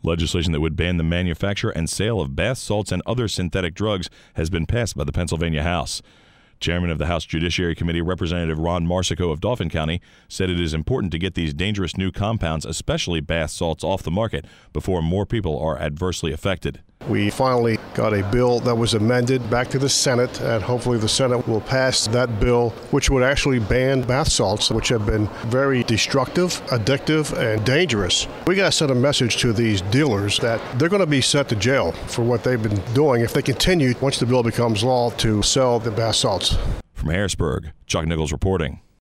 Legislation that would ban the manufacture and sale of bath salts and other synthetic drugs has been passed by the Pennsylvania House. Chairman of the House Judiciary Committee, Representative Ron Marsico of Dauphin County, said it is important to get these dangerous new compounds, especially bath salts, off the market before more people are adversely affected. We finally got a bill that was amended back to the Senate, and hopefully the Senate will pass that bill, which would actually ban bath salts, which have been very destructive, addictive, and dangerous. We got to send a message to these dealers that they're going to be sent to jail for what they've been doing if they continue, once the bill becomes law, to sell the bath salts. From Harrisburg, Chuck Nichols reporting.